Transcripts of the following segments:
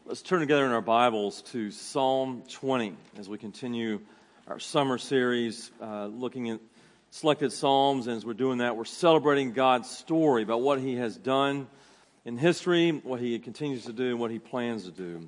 Let's turn together in our Bibles to Psalm 20 as we continue our summer series looking at selected Psalms. And as we're doing that, we're celebrating God's story about what He has done in history, what He continues to do, and what He plans to do.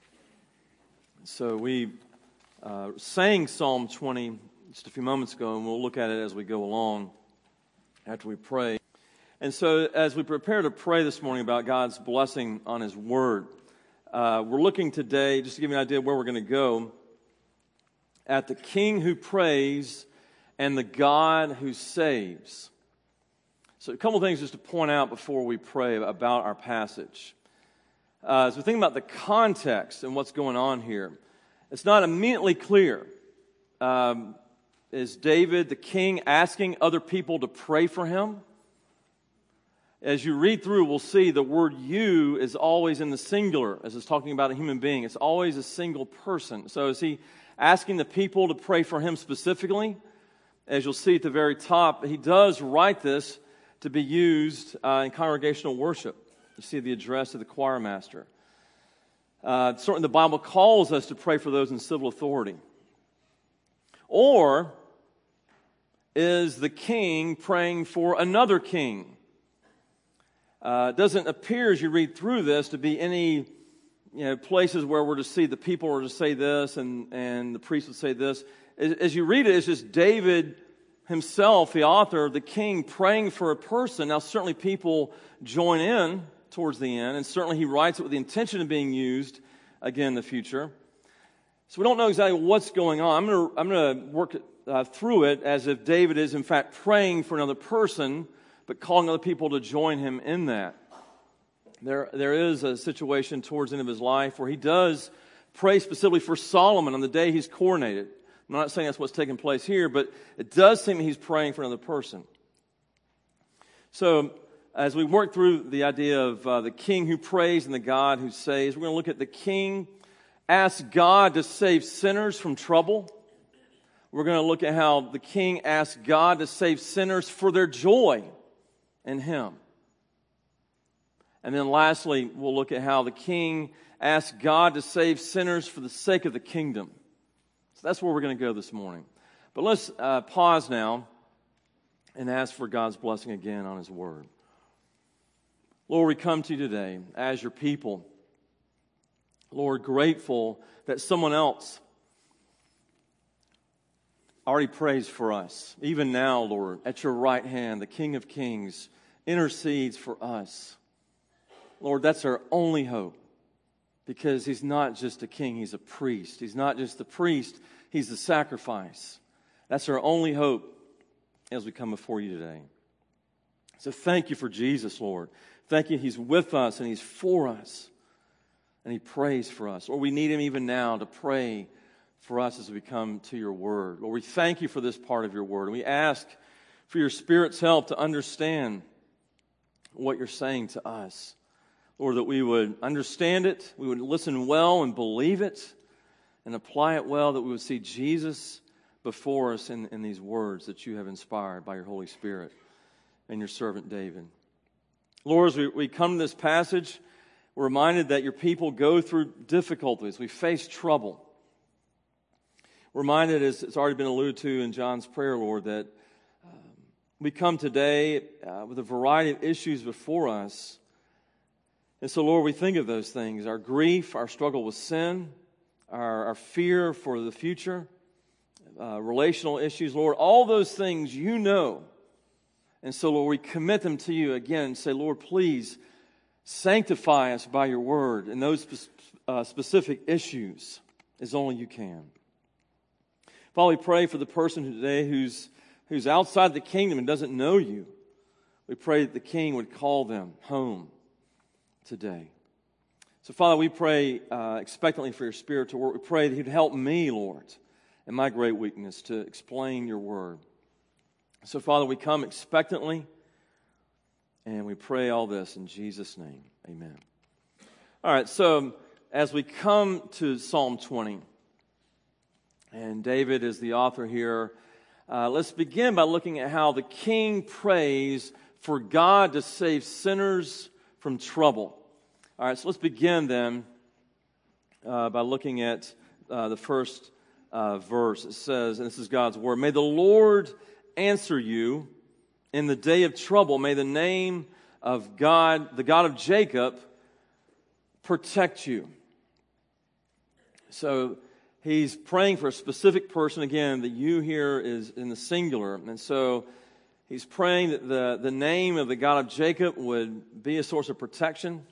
So we sang Psalm 20 just a few moments ago, and we'll look at it as we go along after we pray. And so as we prepare to pray this morning about God's blessing on His Word, we're looking today, just to give you an idea of where we're going to go, at the King who prays and the God who saves. So a couple of things just to point out before we pray about our passage. As we think about the context and what's going on here, it's not immediately clear. Is David, the king, asking other people to pray for him? As you read through, we'll see the word you is always in the singular, as it's talking about a human being. It's always a single person. So is he asking the people to pray for him specifically? As you'll see at the very top, he does write this to be used in congregational worship. You see the address of the choir master. Certainly the Bible calls us to pray for those in civil authority. Or is the king praying for another king? It doesn't appear as you read through this to be any places where we're to see the people are to say this and the priest would say this. As you read it, it's just David himself, the author, the king, praying for a person. Now certainly people join in towards the end, and certainly he writes it with the intention of being used again in the future. So we don't know exactly what's going on. I'm going to work through it as if David is in fact praying for another person, but calling other people to join him in that. There is a situation towards the end of his life where he does pray specifically for Solomon on the day he's coronated. I'm not saying that's what's taking place here, but it does seem he's praying for another person. So as we work through the idea of the king who prays and the God who saves, we're going to look at the king asks God to save sinners from trouble. We're going to look at how the king asks God to save sinners for their joy in Him. And then lastly, we'll look at how the king asks God to save sinners for the sake of the kingdom. So that's where we're going to go this morning. But let's pause now and ask for God's blessing again on His Word. Lord, we come to you today as your people. Lord, grateful that someone else already prays for us. Even now, Lord, at your right hand, the King of Kings intercedes for us. Lord, that's our only hope, because He's not just a king, He's a priest. He's not just the priest, He's the sacrifice. That's our only hope as we come before you today. So thank you for Jesus, Lord. Thank you He's with us and He's for us. And He prays for us. Lord, we need Him even now to pray for us as we come to your word. Lord, we thank you for this part of your word. And we ask for your Spirit's help to understand what you're saying to us. Lord, that we would understand it, we would listen well and believe it, and apply it well, that we would see Jesus before us in these words that you have inspired by your Holy Spirit and your servant David. Lord, as we come to this passage, we're reminded that your people go through difficulties. We face trouble. We're reminded, as it's already been alluded to in John's prayer, Lord, that we come today with a variety of issues before us. And so, Lord, we think of those things, our grief, our struggle with sin, our fear for the future, relational issues, Lord, all those things you know. And so, Lord, we commit them to you again and say, Lord, please sanctify us by your word in those specific issues as only you can. Father, we pray for the person today who's outside the kingdom and doesn't know you. We pray that the king would call them home today. So, Father, we pray expectantly for your Spirit to work. We pray that you'd help me, Lord, in my great weakness to explain your word. So, Father, we come expectantly, and we pray all this in Jesus' name. Amen. All right, so as we come to Psalm 20, and David is the author here, let's begin by looking at how the king prays for God to save sinners from trouble. All right, so let's begin then by looking at the first verse. It says, and this is God's word, "May the Lord answer you in the day of trouble. May the name of God, the God of Jacob, protect you." So he's praying for a specific person. Again, the "you" here is in the singular. And so he's praying that the name of the God of Jacob would be a source of protection.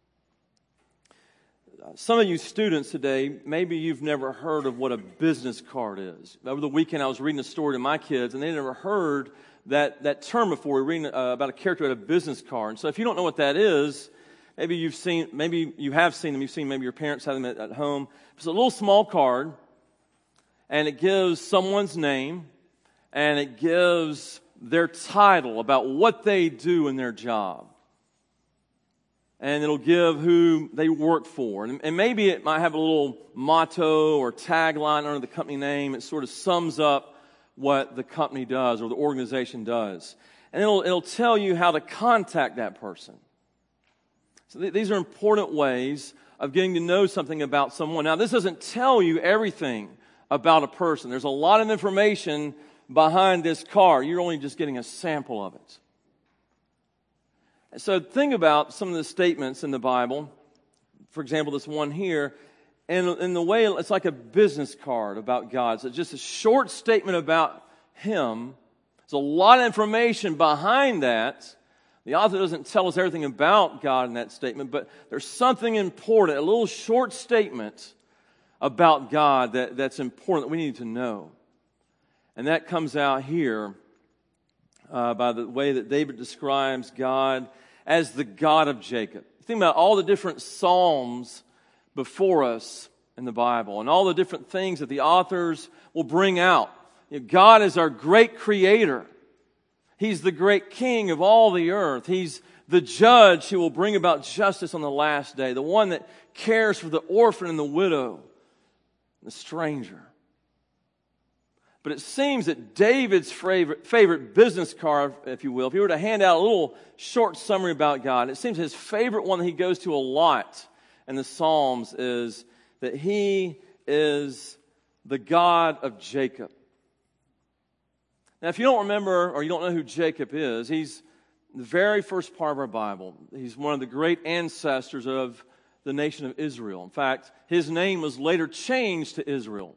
Some of you students today, maybe you've never heard of what a business card is. Over the weekend, I was reading a story to my kids, and they never heard that term before. We're reading about a character at a business card. And so if you don't know what that is, maybe you have seen them. You've seen maybe your parents have them at home. It's a little small card, and it gives someone's name, and it gives their title about what they do in their job. And it'll give who they work for. And maybe it might have a little motto or tagline under the company name. It sort of sums up what the company does or the organization does. And it'll tell you how to contact that person. So these are important ways of getting to know something about someone. Now, this doesn't tell you everything about a person. There's a lot of information behind this card. You're only just getting a sample of it. So think about some of the statements in the Bible. For example, this one here. And in the way, it's like a business card about God. So it's just a short statement about Him. There's a lot of information behind that. The author doesn't tell us everything about God in that statement, but there's something important, a little short statement about God that's important that we need to know. And that comes out here by the way that David describes God as the God of Jacob. Think about all the different psalms before us in the Bible and all the different things that the authors will bring out. God is our great creator. He's the great king of all the earth. He's the judge who will bring about justice on the last day, the one that cares for the orphan and the widow, the stranger. But it seems that David's favorite business card, if you will, if he were to hand out a little short summary about God, it seems his favorite one that he goes to a lot in the Psalms is that He is the God of Jacob. Now, if you don't remember or you don't know who Jacob is, he's the very first part of our Bible. He's one of the great ancestors of the nation of Israel. In fact, his name was later changed to Israel.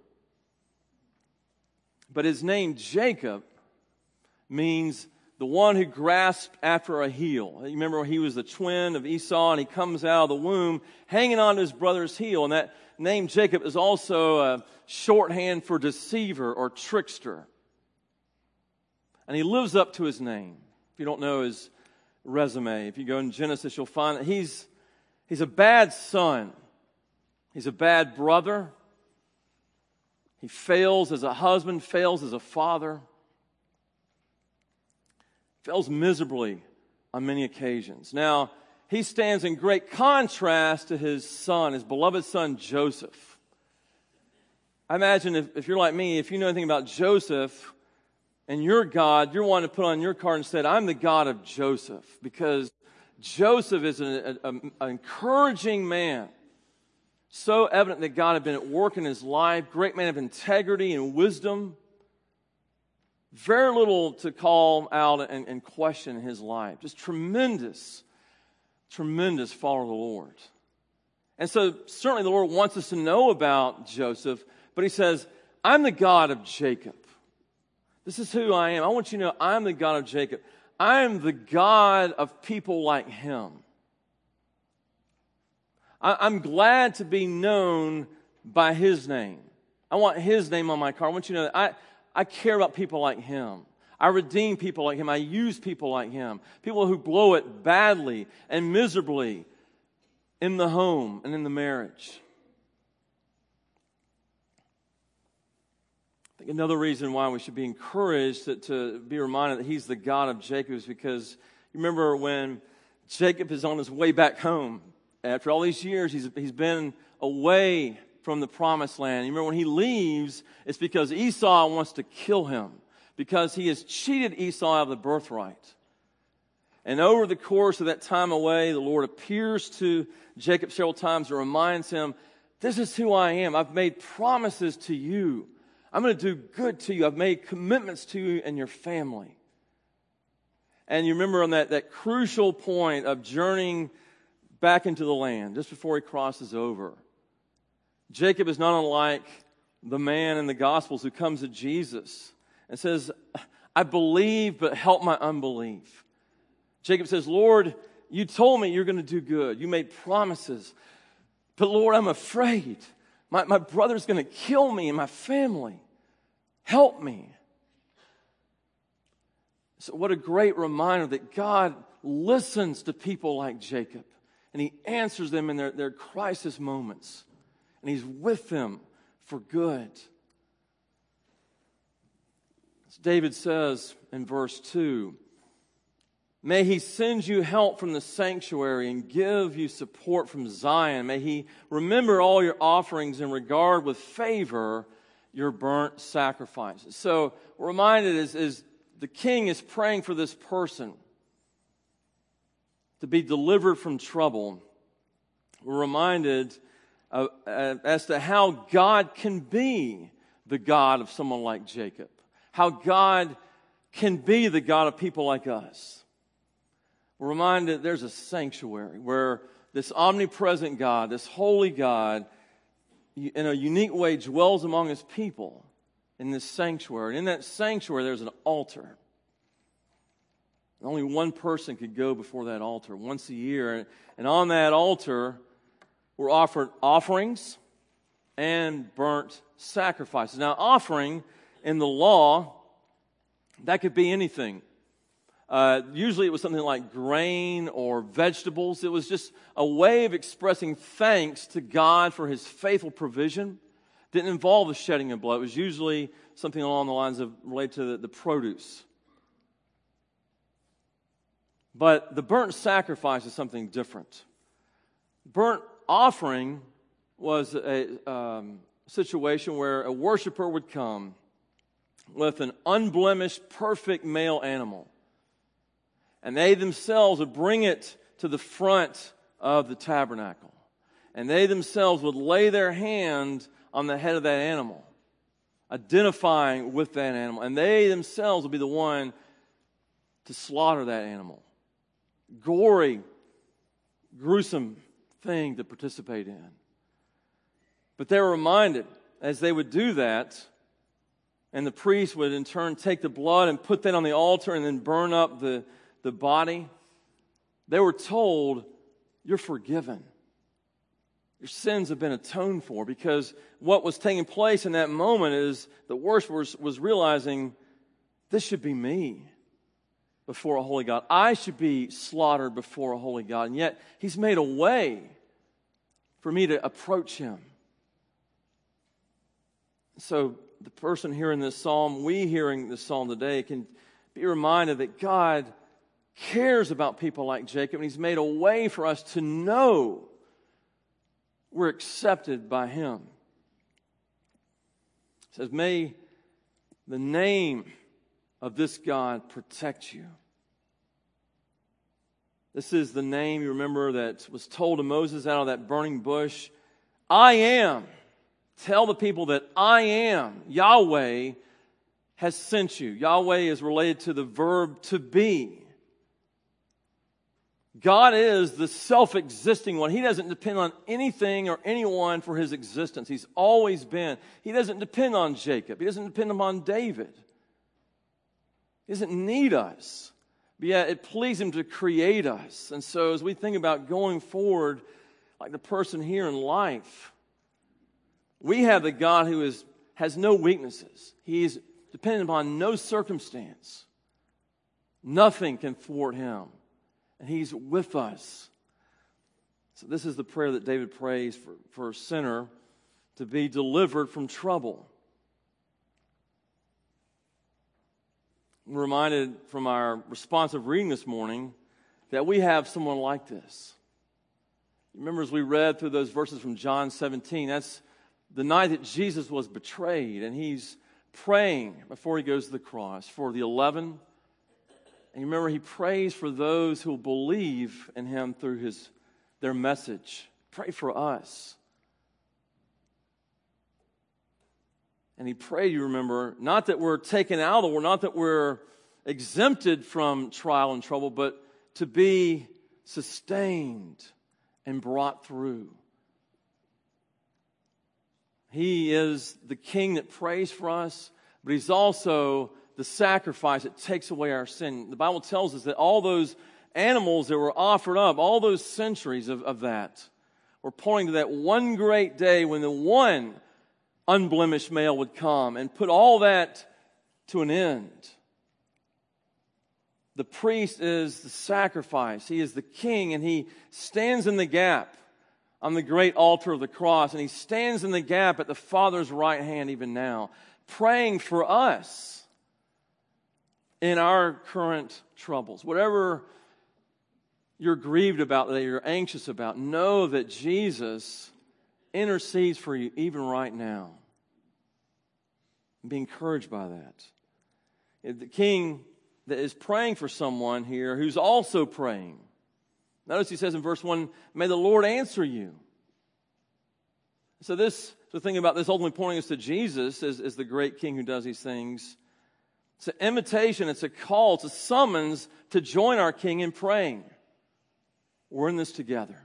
But his name, Jacob, means the one who grasped after a heel. You remember he was the twin of Esau, and he comes out of the womb hanging on to his brother's heel. And that name, Jacob, is also a shorthand for deceiver or trickster. And he lives up to his name. If you don't know his resume, if you go in Genesis, you'll find that he's a bad son. He's a bad brother. He fails as a husband, fails as a father, fails miserably on many occasions. Now, he stands in great contrast to his son, his beloved son, Joseph. I imagine if you're like me, if you know anything about Joseph and your God, you're wanting to put on your card and say, "I'm the God of Joseph," because Joseph is an encouraging man. So evident that God had been at work in his life, great man of integrity and wisdom. Very little to call out and question in his life. Just tremendous follower of the Lord. And so certainly the Lord wants us to know about Joseph, but He says, "I'm the God of Jacob. This is who I am. I want you to know I'm the God of Jacob. I'm the God of people like him. I'm glad to be known by His name. I want His name on my card. I want you to know that I care about people like Him. I redeem people like Him. I use people like Him. People who blow it badly and miserably in the home and in the marriage." I think another reason why we should be encouraged to be reminded that He's the God of Jacob is because you remember when Jacob is on his way back home. After all these years, he's been away from the promised land. You remember when he leaves, it's because Esau wants to kill him, because he has cheated Esau out of the birthright. And over the course of that time away, the Lord appears to Jacob several times and reminds him, This is who I am. I've made promises to you. I'm going to do good to you. I've made commitments to you and your family. And you remember on that crucial point of journeying back into the land, just before he crosses over, Jacob is not unlike the man in the Gospels who comes to Jesus and says, I believe, but help my unbelief. Jacob says, Lord, you told me you're going to do good. You made promises. But Lord, I'm afraid. My brother's going to kill me and my family. Help me. So what a great reminder that God listens to people like Jacob. And he answers them in their crisis moments. And he's with them for good. As David says in verse 2, may he send you help from the sanctuary and give you support from Zion. May he remember all your offerings and regard with favor your burnt sacrifices. So we're reminded as the king is praying for this person to be delivered from trouble, we're reminded as to how God can be the God of someone like Jacob. How God can be the God of people like us. We're reminded there's a sanctuary where this omnipresent God, this holy God, in a unique way dwells among his people in this sanctuary. And in that sanctuary, there's an altar. Only one person could go before that altar once a year. And on that altar were offered offerings and burnt sacrifices. Now, offering in the law, that could be anything. Usually it was something like grain or vegetables. It was just a way of expressing thanks to God for his faithful provision. It didn't involve the shedding of blood. It was usually something along the lines of related to the produce. But the burnt sacrifice is something different. Burnt offering was a situation where a worshiper would come with an unblemished, perfect male animal. And they themselves would bring it to the front of the tabernacle. And they themselves would lay their hand on the head of that animal, identifying with that animal. And they themselves would be the one to slaughter that animal. Gory, gruesome thing to participate in. But they were reminded as they would do that, and the priest would in turn take the blood and put that on the altar and then burn up the body, they were told, you're forgiven. Your sins have been atoned for, because what was taking place in that moment is the worshiper was realizing, this should be me before a holy God. I should be slaughtered before a holy God. And yet, he's made a way for me to approach him. So, the person hearing this psalm, we hearing this psalm today, can be reminded that God cares about people like Jacob, and he's made a way for us to know we're accepted by him. It says, may the name of this God protect you. This is the name, you remember, that was told to Moses out of that burning bush. I am. Tell the people that I am, Yahweh, has sent you. Yahweh is related to the verb to be. God is the self-existing one. He doesn't depend on anything or anyone for his existence. He's always been. He doesn't depend on Jacob. He doesn't depend upon David. He doesn't need us. But yet it pleased him to create us. And so as we think about going forward, like the person here in life, we have the God who has no weaknesses. He is dependent upon no circumstance. Nothing can thwart him. And he's with us. So this is the prayer that David prays for a sinner to be delivered from trouble. We're reminded from our responsive reading this morning that we have someone like this. Remember, as we read through those verses from John 17, that's the night that Jesus was betrayed, and he's praying before he goes to the cross for the 11. And you remember, he prays for those who will believe in him through their message. Pray for us. And he prayed, you remember, not that we're taken out of the world, not that we're exempted from trial and trouble, but to be sustained and brought through. He is the King that prays for us, but He's also the sacrifice that takes away our sin. The Bible tells us that all those animals that were offered up, all those centuries of that, were pointing to that one great day when the one unblemished male would come and put all that to an end. The priest is the sacrifice. He is the king, and he stands in the gap on the great altar of the cross, and he stands in the gap at the Father's right hand even now, praying for us in our current troubles. Whatever you're grieved about, that you're anxious about, know that Jesus intercedes for you even right now. Be encouraged by that. The king that is praying for someone here who's also praying. Notice he says in verse 1, may the Lord answer you. So the thing about this ultimately pointing us to Jesus as the great king who does these things. It's an invitation, it's a call, it's a summons to join our king in praying. We're in this together.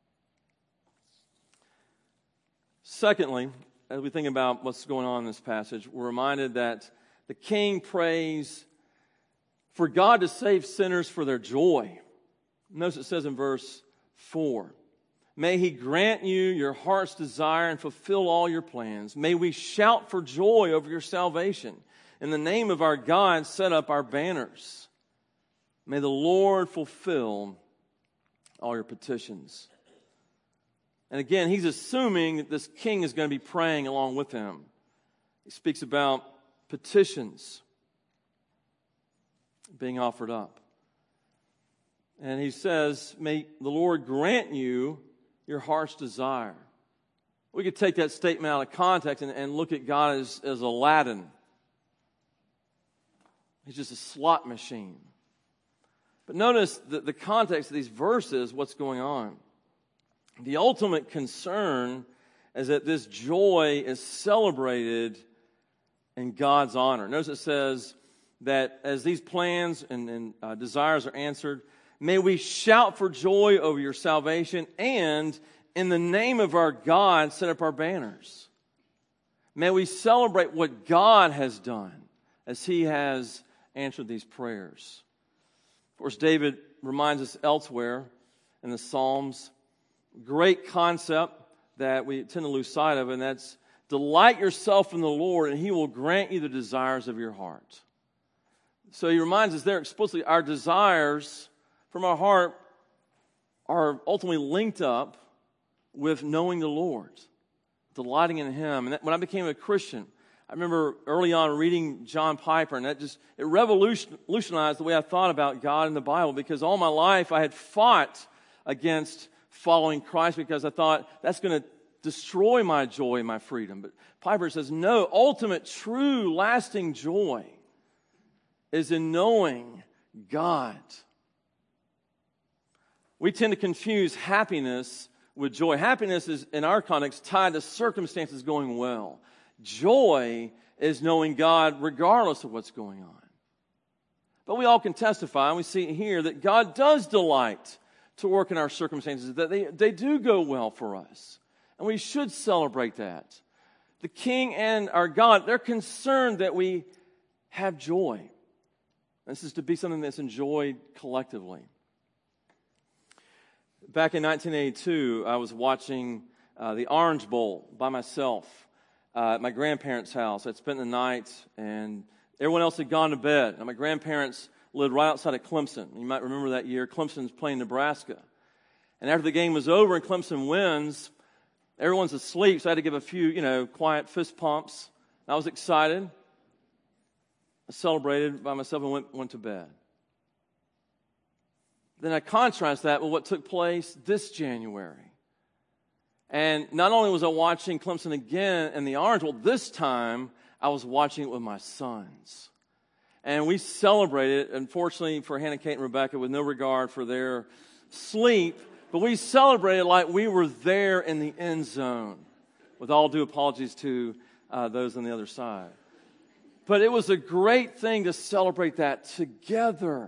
Secondly, as we think about what's going on in this passage, we're reminded that the king prays for God to save sinners for their joy. Notice it says in verse 4, may He grant you your heart's desire and fulfill all your plans. May we shout for joy over your salvation. In the name of our God, set up our banners. May the Lord fulfill all your petitions. And again, he's assuming that this king is going to be praying along with him. He speaks about petitions being offered up. And he says, may the Lord grant you your heart's desire. We could take that statement out of context and look at God as Aladdin. He's just a slot machine. But notice the context of these verses, what's going on. The ultimate concern is that this joy is celebrated in God's honor. Notice it says that as these plans and desires are answered, may we shout for joy over your salvation, and in the name of our God set up our banners. May we celebrate what God has done as He has answered these prayers. Of course, David reminds us elsewhere in the Psalms, great concept that we tend to lose sight of, and that's delight yourself in the Lord, and He will grant you the desires of your heart. So he reminds us there explicitly, our desires from our heart are ultimately linked up with knowing the Lord, delighting in Him. And when I became a Christian, I remember early on reading John Piper, and it revolutionized the way I thought about God and the Bible, because all my life I had fought against following Christ because I thought that's going to destroy my joy and my freedom. But Piper says, no, ultimate, true, lasting joy is in knowing God. We tend to confuse happiness with joy. Happiness is, in our context, tied to circumstances going well. Joy is knowing God regardless of what's going on. But we all can testify, and we see here that God does delight to work in our circumstances, that they do go well for us. And we should celebrate that. The King and our God, they're concerned that we have joy. This is to be something that's enjoyed collectively. Back in 1982, I was watching the Orange Bowl by myself at my grandparents' house. I'd spent the night, and everyone else had gone to bed. Now, my grandparents lived right outside of Clemson. You might remember that year. Clemson's playing Nebraska. And after the game was over and Clemson wins, everyone's asleep, so I had to give a few, quiet fist pumps. I was excited. I celebrated by myself and went to bed. Then I contrast that with what took place this January. And not only was I watching Clemson again in the Orange Bowl, this time I was watching it with my sons. And we celebrated, unfortunately for Hannah, Kate, and Rebecca, with no regard for their sleep, but we celebrated like we were there in the end zone, with all due apologies to those on the other side. But it was a great thing to celebrate that together.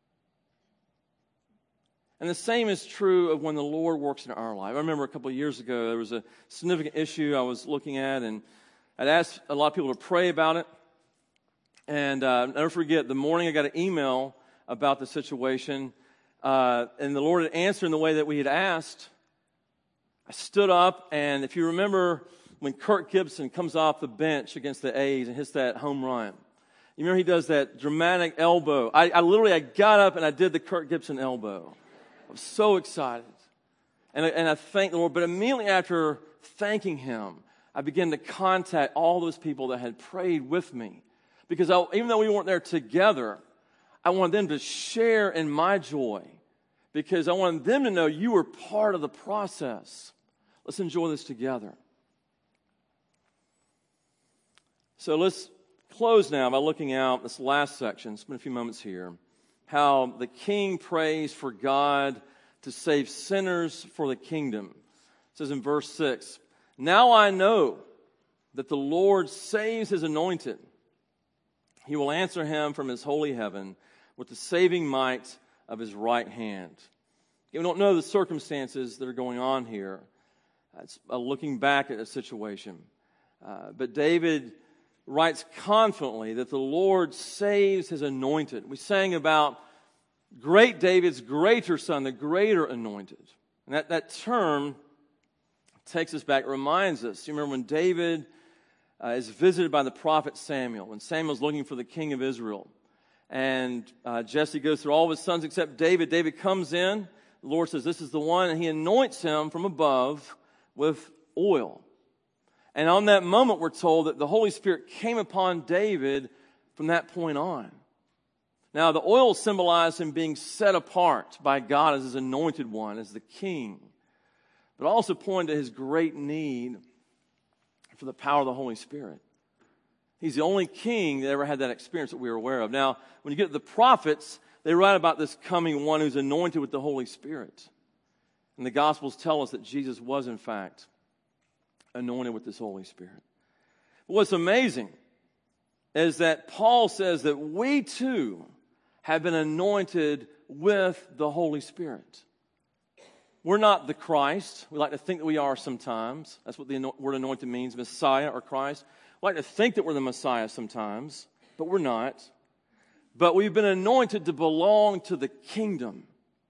And the same is true of when the Lord works in our life. I remember a couple of years ago, there was a significant issue I was looking at, and I'd asked a lot of people to pray about it. And I'll never forget, the morning I got an email about the situation, and the Lord had answered in the way that we had asked. I stood up, and if you remember when Kirk Gibson comes off the bench against the A's and hits that home run, you remember he does that dramatic elbow. I literally got up and I did the Kirk Gibson elbow. I was so excited. And I thanked the Lord. But immediately after thanking Him, I began to contact all those people that had prayed with me. Because even though we weren't there together, I wanted them to share in my joy. Because I wanted them to know you were part of the process. Let's enjoy this together. So let's close now by looking out this last section. Spend a few moments here. How the king prays for God to save sinners for the kingdom. It says in verse 6, "Now I know that the Lord saves His anointed. He will answer him from His holy heaven with the saving might of His right hand." We don't know the circumstances that are going on here. It's looking back at a situation. But David writes confidently that the Lord saves His anointed. We sang about great David's greater son, the greater anointed. And that term takes us back, reminds us. You remember when David is visited by the prophet Samuel, when Samuel's looking for the king of Israel. And Jesse goes through all of his sons except David. David comes in. The Lord says, "This is the one," and He anoints him from above with oil. And on that moment, we're told that the Holy Spirit came upon David from that point on. Now, the oil symbolized him being set apart by God as His anointed one, as the king. But also pointed to his great need for the power of the Holy Spirit. He's the only king that ever had that experience that we are aware of. Now, when you get to the prophets, they write about this coming one who's anointed with the Holy Spirit. And the Gospels tell us that Jesus was, in fact, anointed with this Holy Spirit. But what's amazing is that Paul says that we too have been anointed with the Holy Spirit. We're not the Christ. We like to think that we are sometimes. That's what the word anointed means, Messiah or Christ. We like to think that we're the Messiah sometimes, but we're not. But we've been anointed to belong to the kingdom.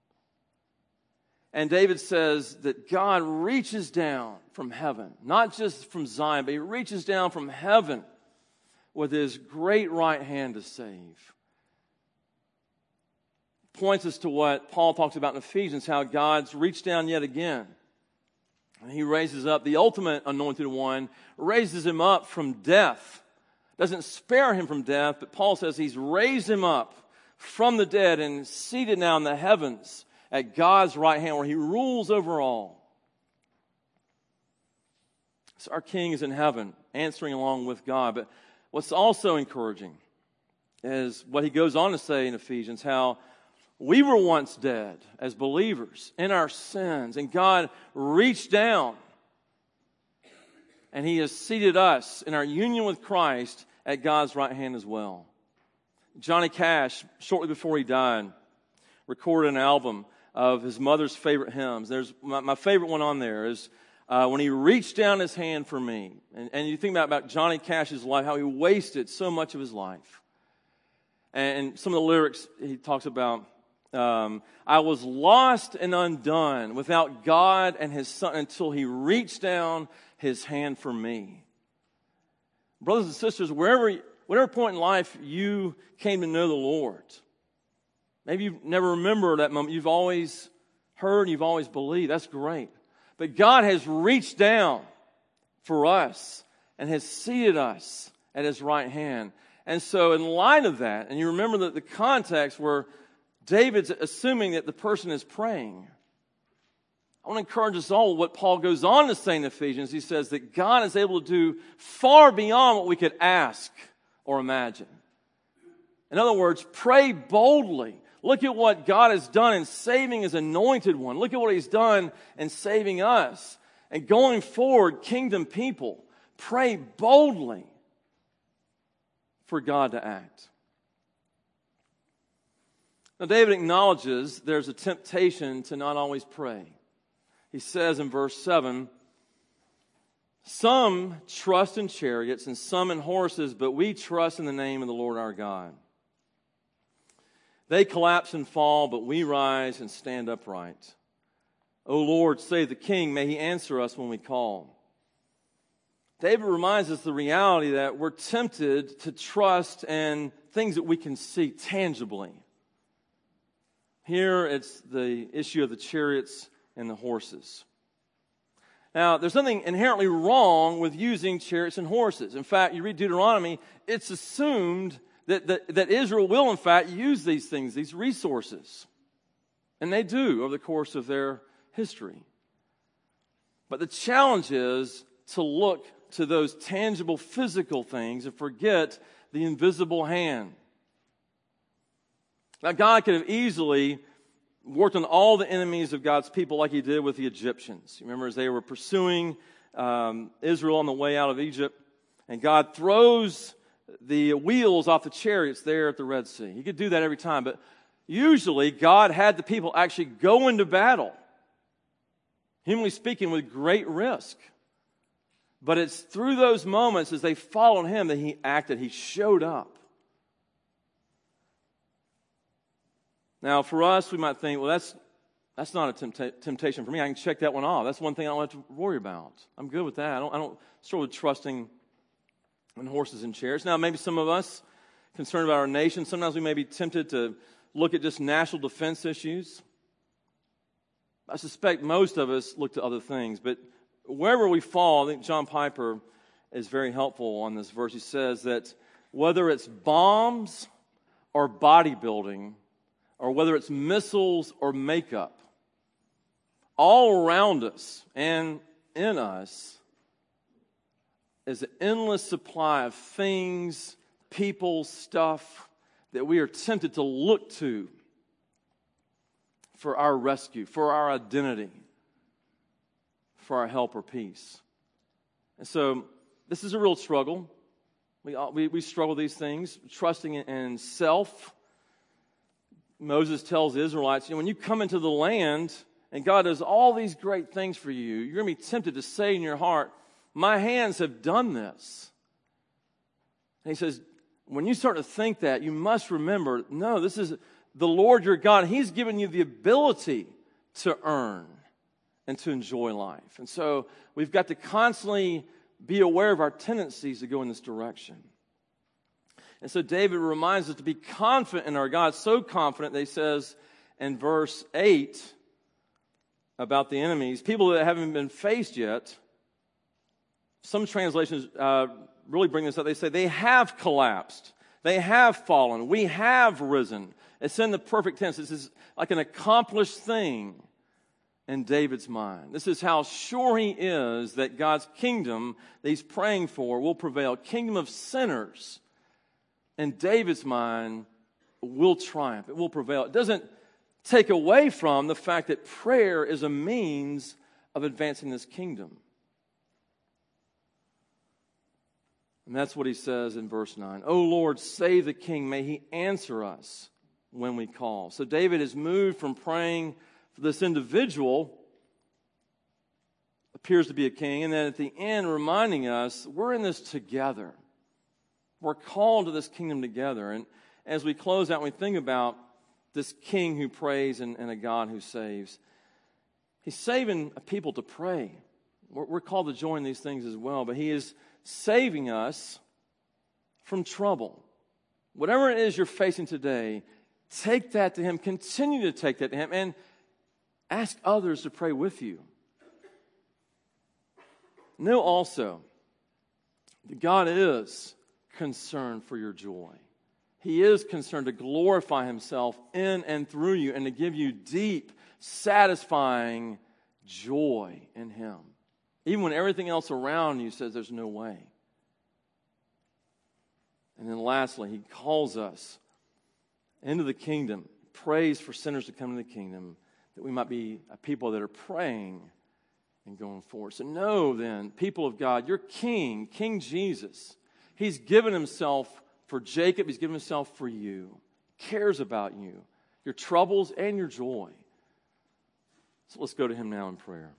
And David says that God reaches down from heaven, not just from Zion, but He reaches down from heaven with His great right hand to save. Points us to what Paul talks about in Ephesians, how God's reached down yet again. And He raises up the ultimate anointed one, raises him up from death. Doesn't spare him from death, but Paul says He's raised him up from the dead and seated now in the heavens at God's right hand where He rules over all. So our King is in heaven, answering along with God. But what's also encouraging is what he goes on to say in Ephesians, how we were once dead as believers in our sins, and God reached down and He has seated us in our union with Christ at God's right hand as well. Johnny Cash, shortly before he died, recorded an album of his mother's favorite hymns. There's my favorite one on there is when He reached down His hand for me. And you think about Johnny Cash's life, how he wasted so much of his life. And some of the lyrics he talks about, I was lost and undone without God and His Son until He reached down His hand for me. Brothers and sisters, whatever point in life you came to know the Lord, maybe you never remember that moment. You've always heard, you've always believed. That's great. But God has reached down for us and has seated us at His right hand. And so in light of that, and you remember that the context where David's assuming that the person is praying, I want to encourage us all what Paul goes on to say in Ephesians. He says that God is able to do far beyond what we could ask or imagine. In other words, pray boldly. Look at what God has done in saving His anointed one. Look at what He's done in saving us. And going forward, kingdom people, Pray boldly for God to act. Now, David acknowledges there's a temptation to not always pray. He says in verse 7, some trust in chariots and some in horses, but we trust in the name of the Lord our God. They collapse and fall, but we rise and stand upright. O Lord, save the king. May he answer us when we call. David reminds us the reality that we're tempted to trust in things that we can see tangibly. Here it's the issue of the chariots and the horses. Now, there's nothing inherently wrong with using chariots and horses. In fact, you read Deuteronomy, it's assumed that Israel will, in fact, use these things, these resources. And they do over the course of their history. But the challenge is to look to those tangible physical things and forget the invisible hand. Now, God could have easily worked on all the enemies of God's people like he did with the Egyptians. You remember as they were pursuing Israel on the way out of Egypt, and God throws the wheels off the chariots there at the Red Sea. He could do that every time, but usually God had the people actually go into battle, humanly speaking, with great risk. But it's through those moments as they followed him that he acted. He showed up. Now, for us, we might think, well, that's not a temptation for me. I can check that one off. That's one thing I don't have to worry about. I'm good with that. I don't struggle with trusting in horses and chariots. Now, maybe some of us concerned about our nation, sometimes we may be tempted to look at just national defense issues. I suspect most of us look to other things, but wherever we fall, I think John Piper is very helpful on this verse. He says that whether it's bombs or bodybuilding, or whether it's missiles or makeup, all around us and in us is an endless supply of things, people, stuff that we are tempted to look to for our rescue, for our identity, for our help or peace. And so this is a real struggle. We struggle with these things, trusting in self. Moses tells the Israelites, when you come into the land and God does all these great things for you, you're going to be tempted to say in your heart, my hands have done this. And he says, when you start to think that, you must remember, no, this is the Lord your God. He's given you the ability to earn and to enjoy life. And so we've got to constantly be aware of our tendencies to go in this direction. And so David reminds us to be confident in our God, so confident that he says in verse 8 about the enemies, people that haven't been faced yet, some translations really bring this up. They say they have collapsed. They have fallen. We have risen. It's in the perfect tense. This is like an accomplished thing in David's mind. This is how sure he is that God's kingdom that he's praying for will prevail. Kingdom of sinners, in David's mind, will triumph. It will prevail. It doesn't take away from the fact that prayer is a means of advancing this kingdom. And that's what he says in verse 9. O Lord, save the king. May he answer us when we call. So David is moved from praying for this individual, appears to be a king, and then at the end reminding us we're in this together. We're called to this kingdom together. And as we close out, we think about this king who prays and a God who saves. He's saving a people to pray. We're called to join these things as well. But he is saving us from trouble. Whatever it is you're facing today, take that to him. Continue to take that to him. And ask others to pray with you. Know also that God is concerned for your joy. He is concerned to glorify himself in and through you and to give you deep, satisfying joy in him. Even when everything else around you says there's no way. And then lastly, he calls us into the kingdom, prays for sinners to come to the kingdom, that we might be a people that are praying and going forward. So know then, people of God, your King, King Jesus, He's given Himself for Jacob. He's given Himself for you. He cares about you, your troubles and your joy. So let's go to Him now in prayer.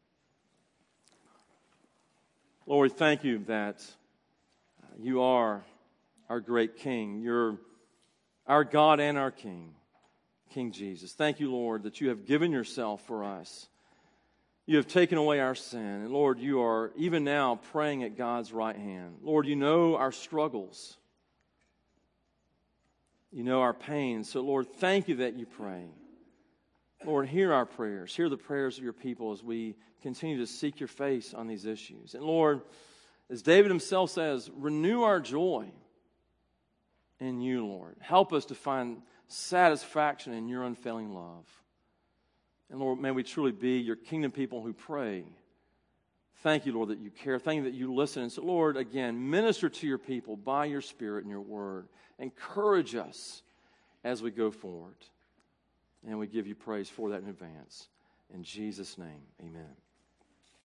Lord, we thank You that You are our great King. You're our God and our King, King Jesus. Thank You, Lord, that You have given Yourself for us. You have taken away our sin. And Lord, You are even now praying at God's right hand. Lord, You know our struggles. You know our pain. So Lord, thank You that You pray. Lord, hear our prayers. Hear the prayers of Your people as we continue to seek Your face on these issues. And Lord, as David himself says, renew our joy in You, Lord. Help us to find satisfaction in Your unfailing love. And Lord, may we truly be Your kingdom people who pray. Thank You, Lord, that You care. Thank You that You listen. And so, Lord, again, minister to Your people by Your Spirit and Your word. Encourage us as we go forward. And we give You praise for that in advance. In Jesus' name, amen.